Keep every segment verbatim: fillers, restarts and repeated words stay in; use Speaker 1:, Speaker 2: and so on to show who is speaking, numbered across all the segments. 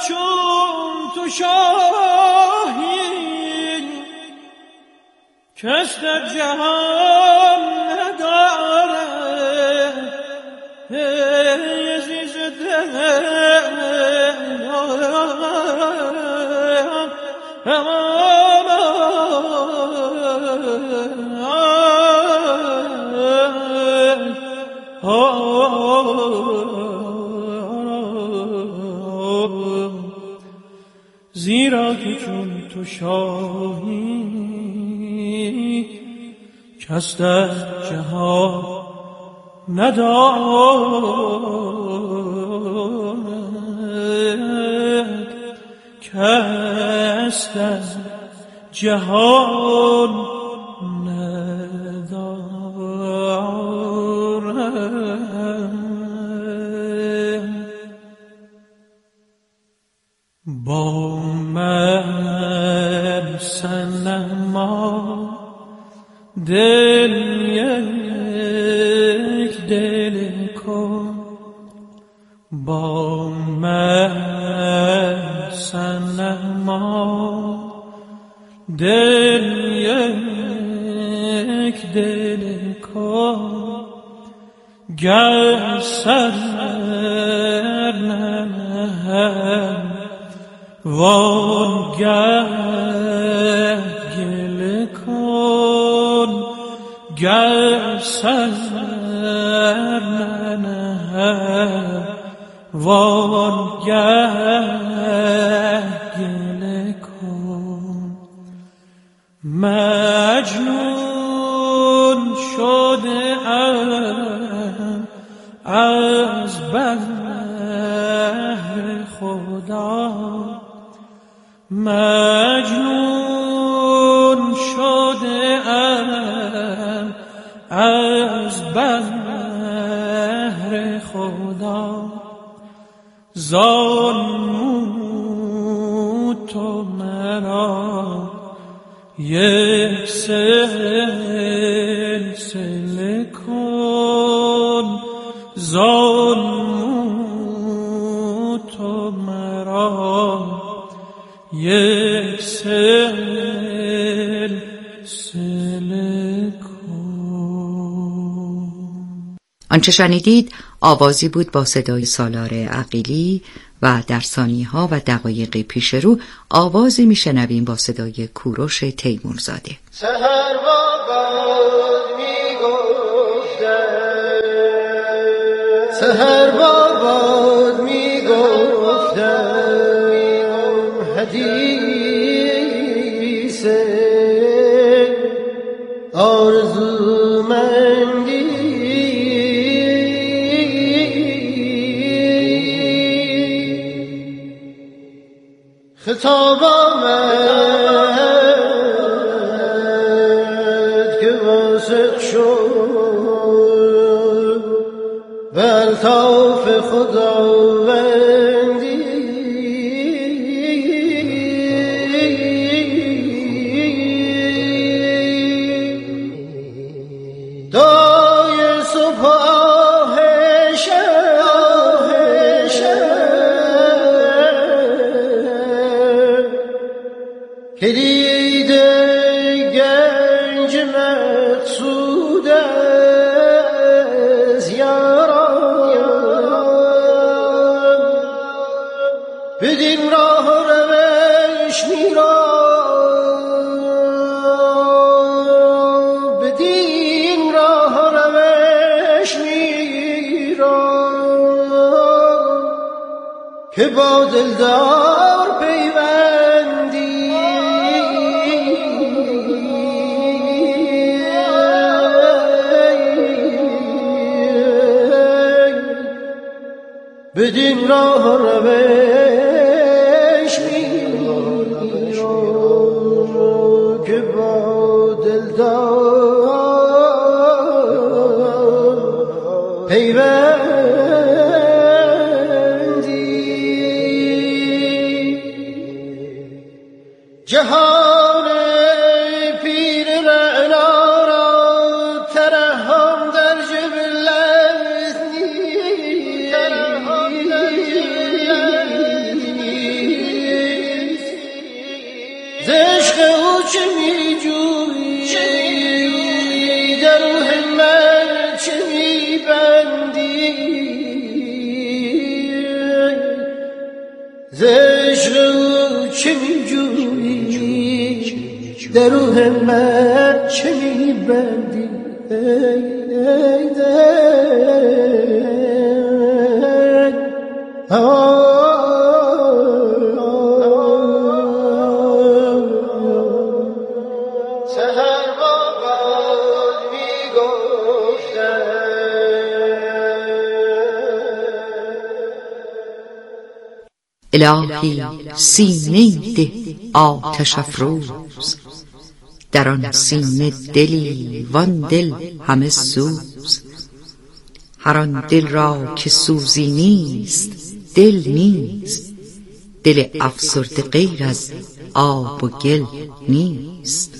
Speaker 1: چون تو شاهی کس در جهان نداره عزیز دل زیرا که چون تو شاهی کس در جهان ندارد کس در جهان با من صنما دل یک دل کن با من صنما دل یک دل کن گر سر نهم وانگه گله کن گر سر ننهم وانگه گله کن مجنون شده ام از بهر خدا مجنون شده ام از بهر خدا زانو تو مرا یک سلسله کن زانو تو مرا یک سلسله کن.
Speaker 2: آنچه شنیدید آوازی بود با صدای سالار عقیلی و در ثانیه‌ها و دقایق پیش رو آوازی میشنویم با صدای کوروش تیمورزاده.
Speaker 3: سحر بابا میگفتن سحر بابا میگفتن حدیث آرزومندی خطاب آمد که واثق شد و الطاف خداوندی دای صبح آه کلید گنج مقصود از یاران بدین راه روش میران بدین راه روش میران که با دلدار پیوندی بدین راه روش میرو که با دلدار پیوندی جهان پیر رعنا را ترحم در جبلت نیست ز عشق چه می جویی در روح من چه می بندی ای ای سهر با باد می گفتم
Speaker 2: الهی سینه ده آتش افروز، در آن سینه دلی وان دل همه سوز. هر آن دل را که سوزی نیست دل نیست، دل افسرده غیر از آب و گل نیست.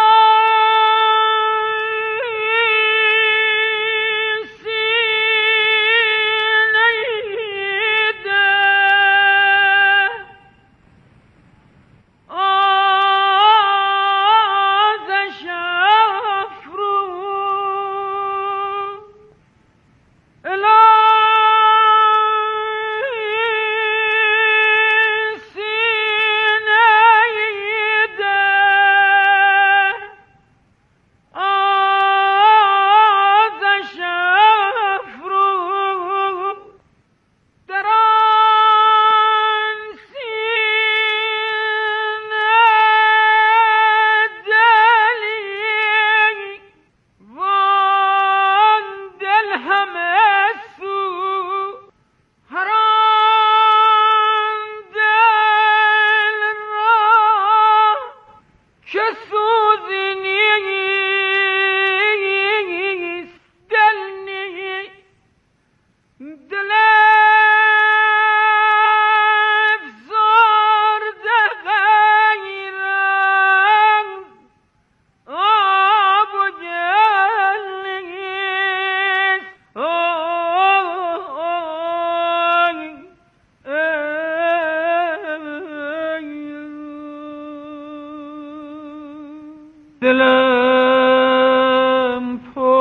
Speaker 1: دلم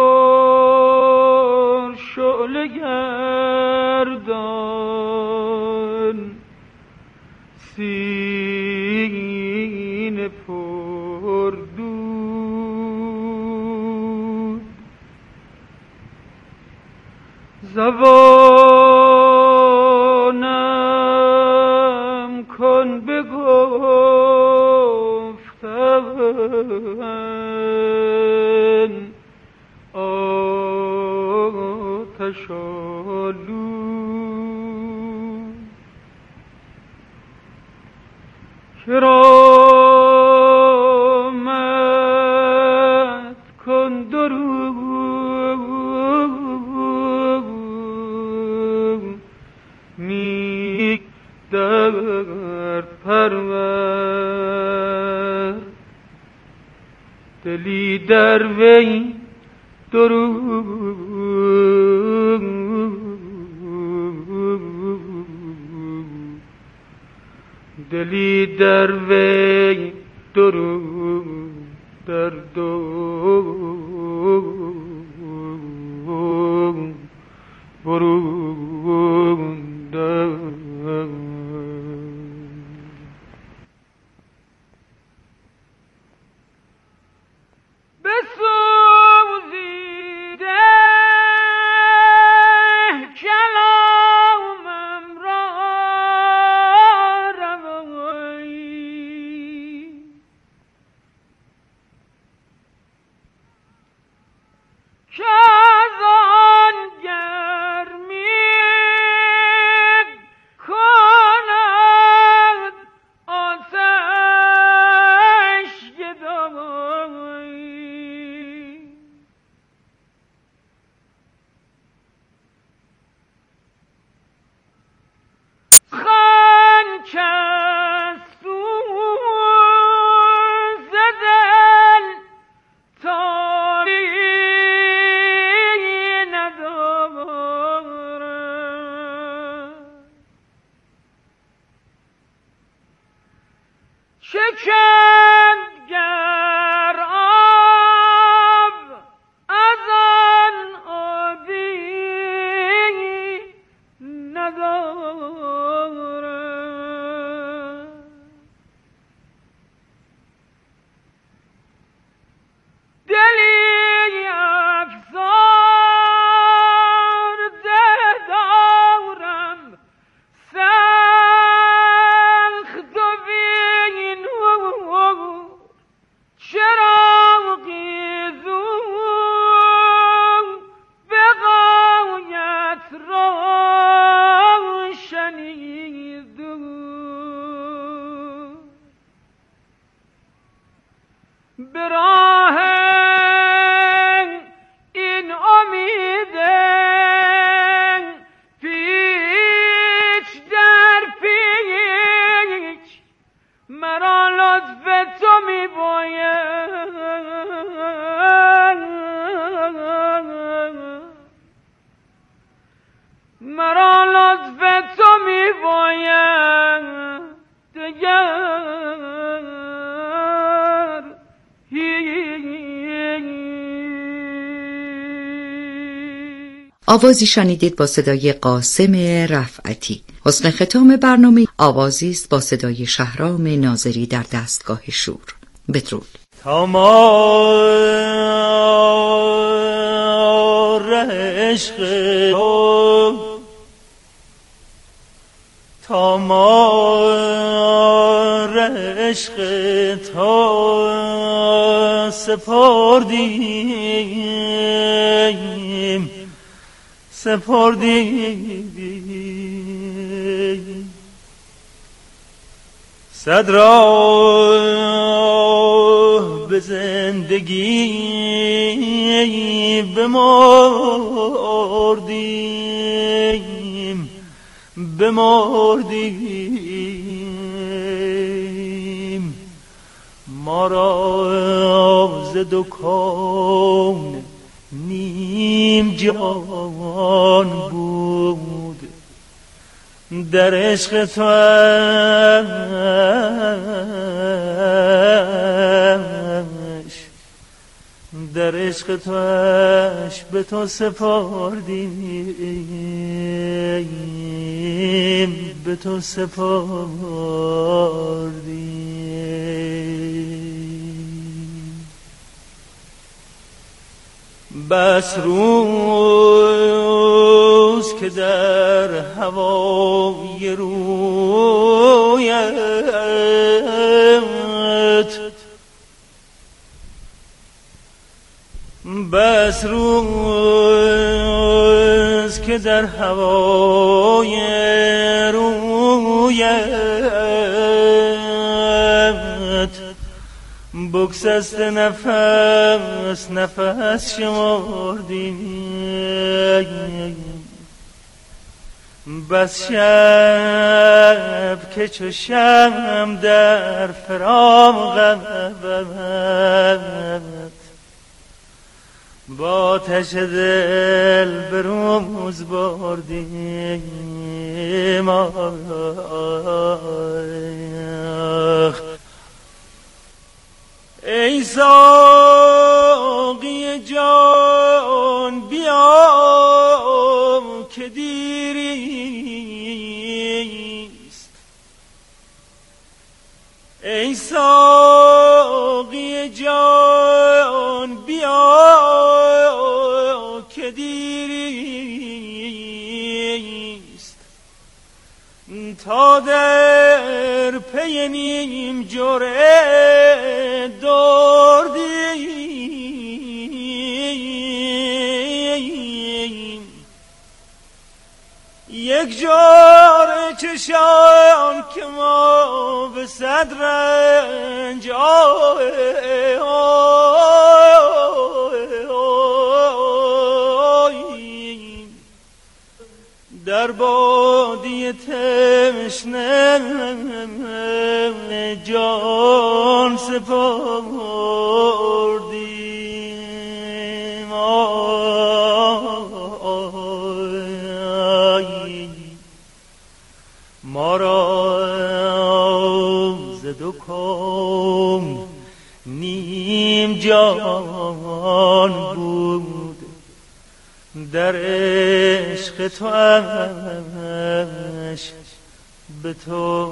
Speaker 1: پر شعله گردان، سینه پر دود، زبانم کن بگفتن آتش آلود. کرامت کن درود، نیک درد پرور، دلی در وی درود، دلی در وی درود در درود برود در ندارم. لطف تو می باید مرا لطف تو می باید دگر
Speaker 2: آوازی شنیدید با صدای قاسم رفعتی. حسن ختام برنامه آوازی است با صدای شهرام ناظری در دستگاه شور. بدرود.
Speaker 3: تمار عشق تو تمار عشق تو سپردیم سپردیم صد راه به زندگی بمردیم بمردیم ما را ز دو کون نیم جان بود در عشق تو در عشق توش به تو سپردیم به تو سپردیم بس روز که در هوای رویت بس روز که در هوای رویت بگسست نفس نفس شمردیم بس شب که چو شمع در فراقت با آتش دل به روز بردیم ای ساقی جان بیا که دیریست ای ساقی جان بیا که دیریست تا در پی نیم جرعه دردیم یک جرعه چشان که ما به صد رنج در بادی تشنه جان سپردیم ما را ز دو کون نیم جان بود در عشق توش به تو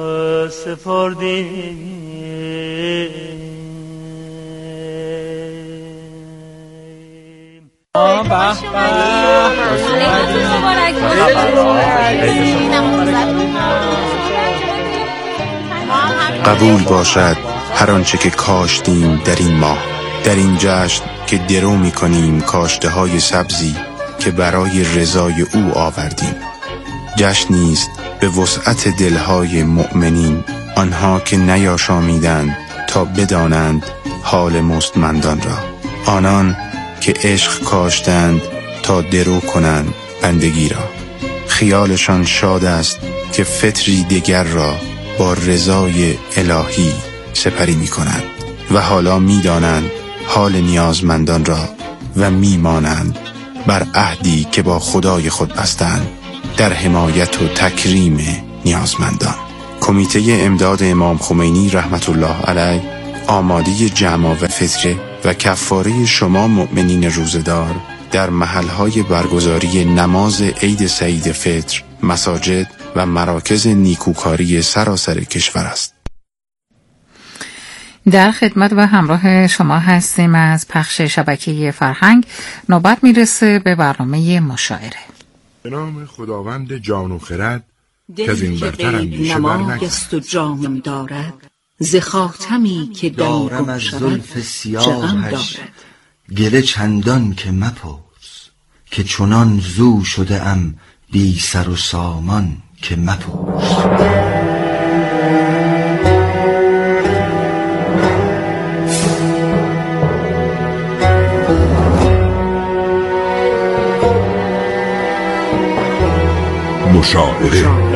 Speaker 3: سپردیم.
Speaker 4: آه به
Speaker 5: قبول باشد هر آنچه که کاشتیم در این ماه، در این جشن که درو می کنیم کاشته های سبزی که برای رضای او آوردیم. جشنی است به وسعت دلهای مؤمنین، آنها که نیاشامیدند تا بدانند حال مستمندان را، آنان که عشق کاشتند تا درو کنند بندگی را. خیالشان شاد است که فطری دیگر را با رضای الهی سپری می کنند و حالا می دانند حال نیازمندان را و می مانند بر عهدی که با خدای خود بستند در حمایت و تکریم نیازمندان. کمیته امداد امام خمینی رحمت الله علیه آماده جمع و فطره و کفاره شما مؤمنین روزدار در محلهای برگزاری نماز عید سعید فطر، مساجد و مراکز نیکوکاری سراسر کشور است.
Speaker 4: در خدمت و همراه شما هستیم از پخش شبکه فرهنگ. نوبت میرسه به برنامه مشاعره.
Speaker 6: به نام خداوند جان و خرد که از این برتر اندیشه بر
Speaker 7: نمایست و جانم دارد، ز خاتمی که
Speaker 8: دارم از زلف سیاهش گله چندان که مپرس، که چنان زو شده ام بی سر و سامان که مپرس.
Speaker 6: مشاعره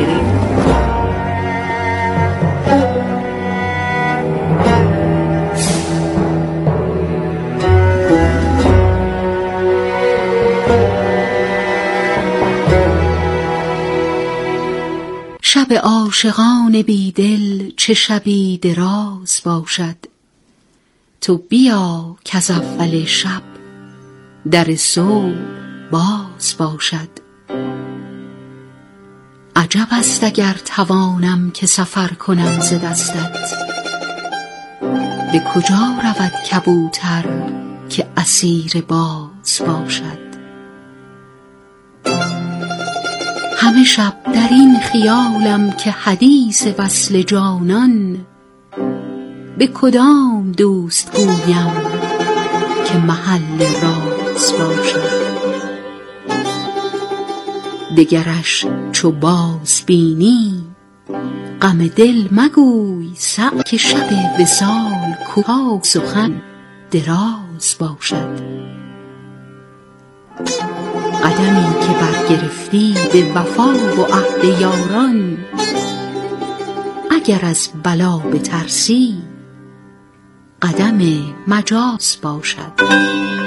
Speaker 7: شب عاشقان بیدل چه شبی دراز باشد، تو بیا کز اول شب در صبح باز باشد. عجب است اگر توانم که سفر کنم ز دستت، به کجا رود کبوتر که اسیر باز باشد. همه شب در این خیالم که حدیث وصل جانان، به کدام دوست گویم که محل راز باشد. دگرش چو باز بینی غم دل مگوی صعب، که شب وصال کوتاه سخن دراز باشد. قدمی که برگرفتی به وفا و عهد یاران، اگر از بلا بترسی قدم مجاز باشد.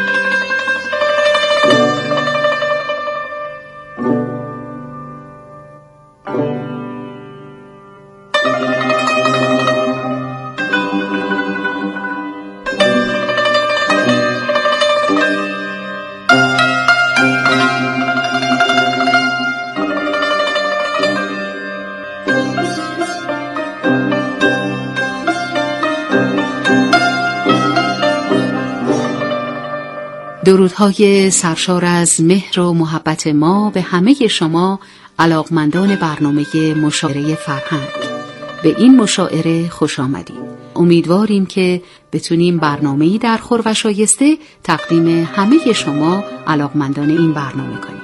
Speaker 7: درودهای سرشار از مهر و محبت ما به همه شما علاقمندان برنامه مشاعره فرهنگ. به این مشاعره خوش آمدید. امیدواریم که بتونیم برنامه‌ای در خور و شایسته تقدیم همه شما علاقمندان این برنامه کنیم.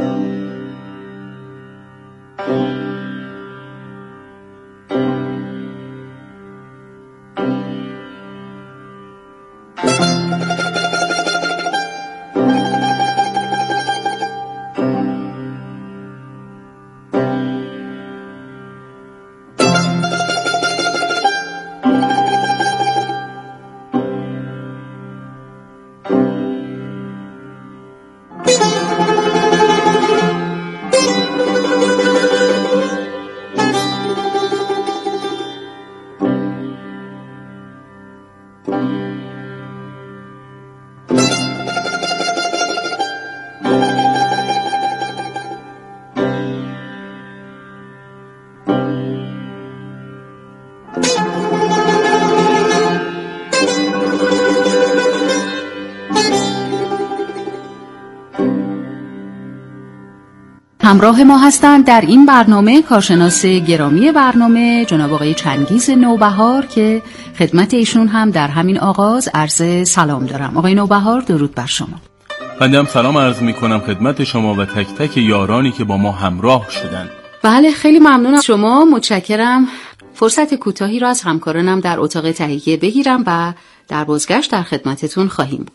Speaker 7: همراه ما هستند در این برنامه کارشناس گرامی برنامه جناب آقای چنگیز نوبهار که خدمت ایشون هم در همین آغاز عرض سلام دارم. آقای نوبهار درود بر شما.
Speaker 9: بنده هم سلام عرض می کنم خدمت شما و تک تک یارانی که با ما همراه شدن.
Speaker 7: بله خیلی ممنون از شما، متشکرم. فرصت کوتاهی را از همکارانم در اتاق تهیه بگیرم و در بازگشت در خدمتتون خواهیم بود.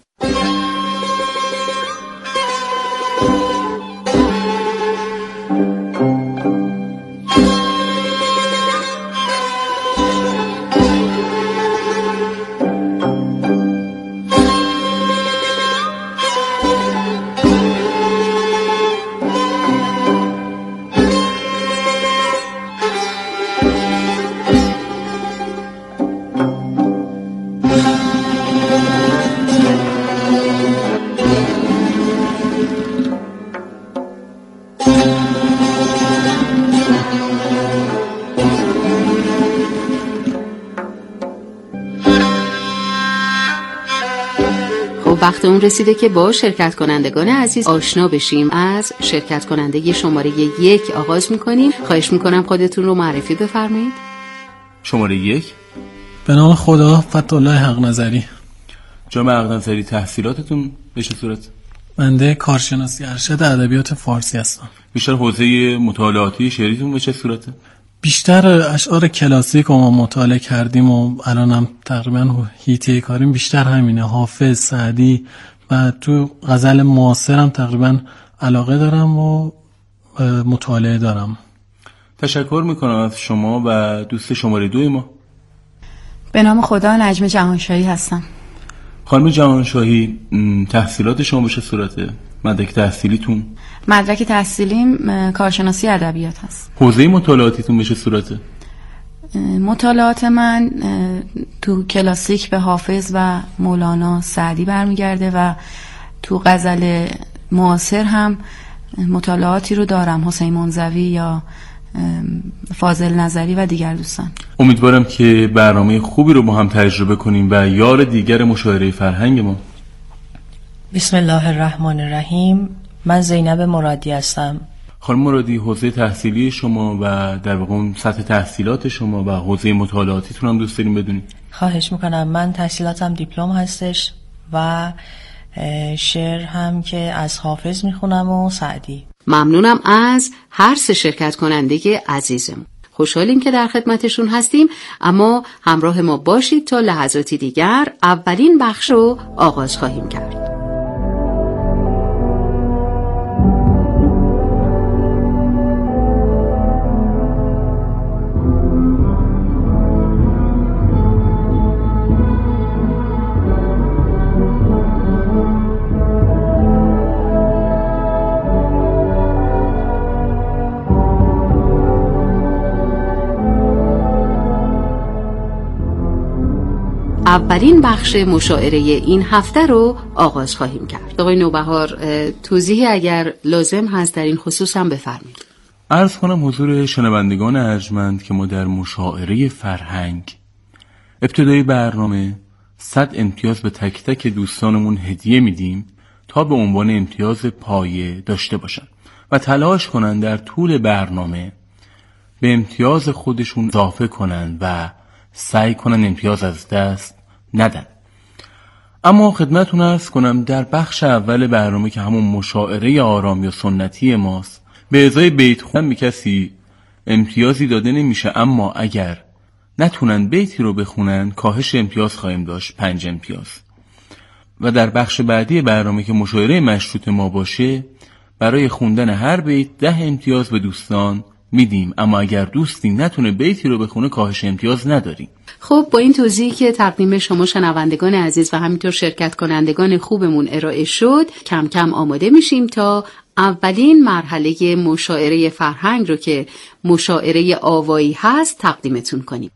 Speaker 7: خب وقت اون رسیده که با شرکت کنندگان عزیز آشنا بشیم. از شرکت کننده شماره یک آغاز میکنیم. خواهش میکنم خودتون رو معرفی بفرمایید.
Speaker 9: شماره یک.
Speaker 10: به نام خدا، فتح‌الله حق نظری.
Speaker 9: جناب حق نظری، تحصیلاتتون به چه صورت؟
Speaker 10: بنده کارشناسی ارشد ادبیات فارسی هستم.
Speaker 9: بیشتر حوزه مطالعاتی شعریتون به چه صورته؟
Speaker 10: بیشتر اشعار کلاسیک رو ما مطالعه کردیم و الانم تقریبا هیته کاریم بیشتر همینه، حافظ، سعدی و تو غزل معاصرم تقریبا علاقه دارم و مطالعه دارم.
Speaker 9: تشکر میکنم از شما و دوست شماره دوی ما.
Speaker 11: به نام خدا، نجم جهانشاهی هستم.
Speaker 9: خانم جهانشاهی، تحصیلات شما به چه صورته؟ مدرک تحصیلیتون؟
Speaker 11: مدرک تحصیلیم کارشناسی ادبیات هست.
Speaker 9: حوزه مطالعاتیتون به چه صورته؟
Speaker 11: مطالعات من تو کلاسیک به حافظ و مولانا، سعدی برمیگرده و تو غزل معاصر هم مطالعاتی رو دارم، حسین منزوی یا فاضل نظری و دیگر دوستان.
Speaker 9: امیدوارم که برنامه خوبی رو با هم تجربه کنیم و یار دیگر مشاعره فرهنگ ما.
Speaker 12: بسم الله الرحمن الرحیم. من زینب مرادی هستم.
Speaker 9: خانم مرادی، حوزه تحصیلی شما و در واقع سطح تحصیلات شما و حوزه مطالعاتیتون هم دوست داریم بدونیم.
Speaker 12: خواهش میکنم. من تحصیلاتم دیپلم هستش و شعر هم که از حافظ میخونم و سعدی.
Speaker 7: ممنونم از هر سه شرکت کننده عزیزم. خوشحالیم که در خدمتشون هستیم، اما همراه ما باشید تا لحظاتی دیگر اولین بخش رو آغاز خواهیم کرد. اولین بخش مشاعره این هفته رو آغاز خواهیم کرد. آقای نوبهار، توضیحی اگر لازم هست در این خصوص هم بفرمایید.
Speaker 9: عرض کنم حضور شنوندگان ارجمند که ما در مشاعره فرهنگ ابتدای برنامه صد امتیاز به تک تک دوستانمون هدیه میدیم تا به عنوان امتیاز پایه داشته باشن و تلاش کنن در طول برنامه به امتیاز خودشون اضافه کنن و سعی کنن امتیاز از دست ندن. اما خدمتتون عرض کنم در بخش اول برنامه که همون مشاعره آرام یا سنتی ماست، به ازای بیت خوندن به کسی امتیازی داده نمیشه، اما اگر نتونن بیتی رو بخونن کاهش امتیاز خواهیم داشت، پنج امتیاز. و در بخش بعدی برنامه که مشاعره مشروط ما باشه، برای خوندن هر بیت ده امتیاز به دوستان میدیم، اما اگر دوستی نتونه بیتی رو بخونه کاهش امتیاز نداریم.
Speaker 7: خب با این توضیحی که تقدیم شما شنوندگان عزیز و همینطور شرکت کنندگان خوبمون ارائه شد، کم کم آماده میشیم تا اولین مرحله مشاعره فرهنگ رو که مشاعره آوایی هست تقدیمتون کنیم.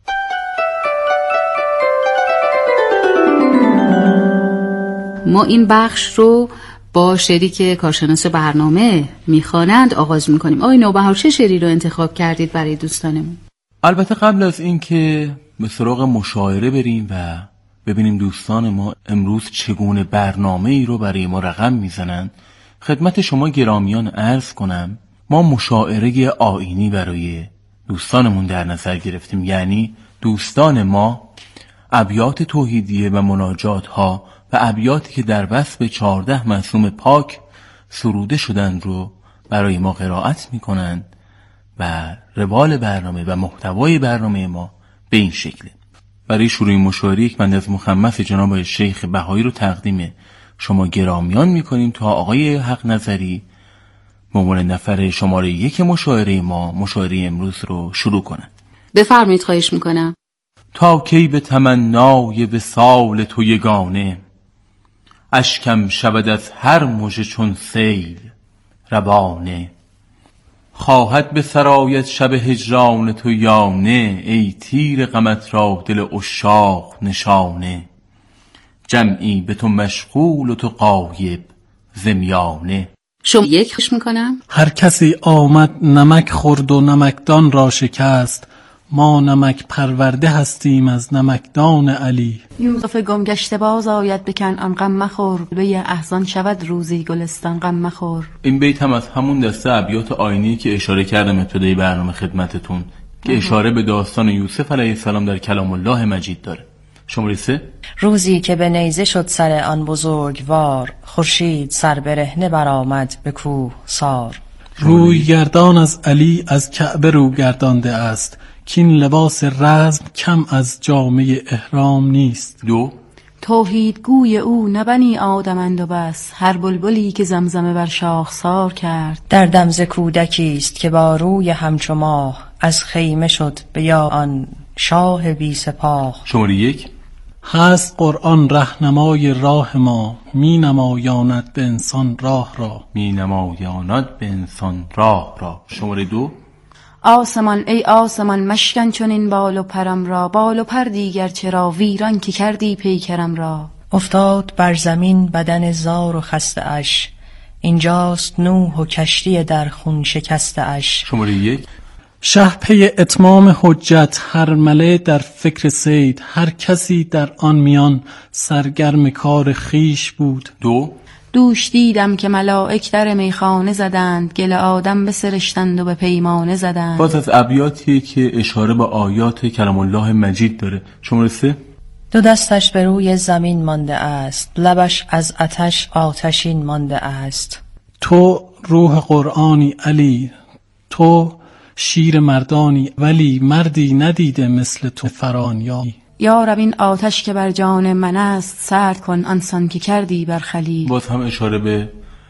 Speaker 7: ما این بخش رو با شعری که کارشناس برنامه میخوانند آغاز میکنیم. آقای نوبهار، چه شعری رو انتخاب کردید برای دوستانمون؟
Speaker 9: البته قبل از این که به سراغ مشاعره بریم و ببینیم دوستان ما امروز چگونه برنامه ای رو برای ما رقم میزنن، خدمت شما گرامیان عرض کنم ما مشاعره آیینی برای دوستانمون در نظر گرفتیم. یعنی دوستان ما ابیات توحیدیه و مناجات ها و ابیاتی که در وصف چهارده معصوم پاک سروده شدن رو برای ما قرائت میکنن و روال برنامه و محتوای برنامه ما به این شکله. برای شروع مشاعره یک بند از مخمس جناب شیخ بهایی رو تقدیم شما گرامیان میکنیم تا آقای حق نظری به عنوان نفر شماره یک مشاعره ما مشاعره امروز رو شروع کنن.
Speaker 7: بفرمایید، خواهش میکنم.
Speaker 9: تا کی به تمنای وصال تو یگانه، اشکم شود از هر مژه چون سیل روانه. خواهد به سرایت شب هجران تو یا نه، ای تیر غمت را دل عشاق نشانه. جمعی به تو مشغول و تو غایب زمیانه.
Speaker 7: شما یک خوش میکنم.
Speaker 10: هر کسی آمد نمک خورد و نمکدان را شکست، ما نمک پرورده هستیم از نمکدان علی.
Speaker 11: یوسف گم گشته باز آید به کنعان غم مخور، به احزان شود روزی گلستان غم مخور.
Speaker 9: این بیت هم از همون دسته ابیات آیینی که اشاره کردم ابتدای برنامه خدمتتون که اشاره به داستان یوسف علیه السلام در کلام الله مجید داره. شماره سه.
Speaker 12: روزی که به نیزه شد سر آن بزرگوار، خورشید سر برهنه برآمد به کوه سار.
Speaker 10: روی گردان از علی از کعبه رو گردانده است، کین لباس رزم کم از جامه احرام نیست.
Speaker 9: دو.
Speaker 11: توحید گوی او نه بنی آدمند و بس، هر بلبلی که زمزمه بر شاخسار کرد.
Speaker 12: در دمز کودکی است که با روی همچو ماه، از خیمه شد به یا آن شاه بی سپاه.
Speaker 9: شماره یک.
Speaker 10: هست قرآن رهنمای راه ما، می نمایاند به انسان راه را.
Speaker 9: می نمایاند به انسان راه را. شماره دو.
Speaker 11: آسمان ای آسمان مشکن چون این بال و پرم را، بال و پر دیگر چرا ویران که کردی پیکرم را.
Speaker 12: افتاد بر زمین بدن زار و خسته اش، اینجاست نوح و کشتی در خون شکسته اش.
Speaker 9: شماره یک.
Speaker 10: شه پی اتمام حجت هر مله در فکر سید، هر کسی در آن میان سرگرم کار خیش بود.
Speaker 9: دو.
Speaker 11: دوش دیدم که ملائک در میخانه زدند، گل آدم بسرشتند و به پیمانه زدند.
Speaker 9: باز از ابیاتی که اشاره به آیات کلام الله مجید داره. شماره سه.
Speaker 12: دو دستش به روی زمین مانده است، لبش از آتش آتشین مانده است.
Speaker 10: تو روح قرآنی علی، تو شیر مردانی، ولی مردی ندیده مثل تو فرانیایی.
Speaker 11: یا رب این آتش که بر جان من است، سرد کن آنسان که کردی بر خلیل.
Speaker 9: باز هم اشاره به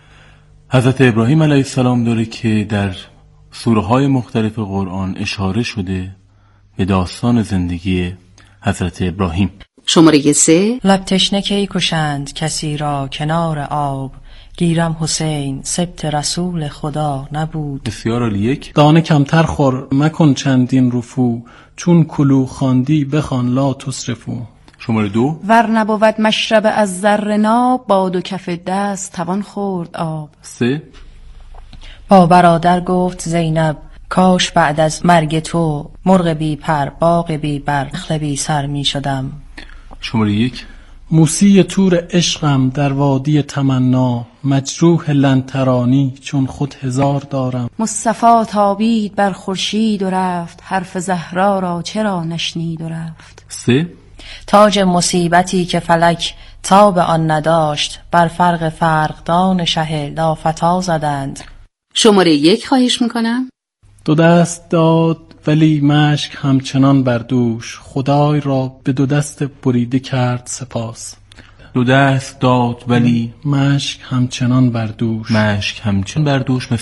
Speaker 9: حضرت ابراهیم علیه السلام داره که در سوره های مختلف قرآن اشاره شده به داستان زندگی حضرت ابراهیم.
Speaker 7: شماره سه.
Speaker 12: لب تشنه کی کشند کسی را کنار آب، گیرم حسین سبت رسول خدا نبود.
Speaker 9: بسیار عالی. یک.
Speaker 10: دانه کمتر خور مکن چندین رفو، چون کلو خواندی بخوان لا تصرفو.
Speaker 9: شماره دو.
Speaker 11: ور نبود مشرب از زر ناب، با دو کف دست توان خورد آب.
Speaker 9: سه.
Speaker 12: با برادر گفت زینب کاش بعد از مرگ تو، مرغ بی پر باغ بی بر نخل بی سر می شدم.
Speaker 9: شماره یک.
Speaker 10: موسی تور عشقم در وادی تمنا، مجروح لنترانی چون خود هزار دارم.
Speaker 11: مصطفی تابید بر خورشید و رفت، حرف زهرا را چرا نشنید و رفت.
Speaker 9: سه.
Speaker 12: تاج مصیبتی که فلک تاب آن نداشت، بر فرق فرقدان شه لافتا زدند.
Speaker 7: شماره یک خواهش میکنم.
Speaker 10: دو دست داد ولی مشک همچنان بر دوش، خدای را به دو دست بریده کرد سپاس.
Speaker 9: دو دست داد ولی
Speaker 10: مشک همچنان بر دوش،
Speaker 9: مشک همچنان بر دوش.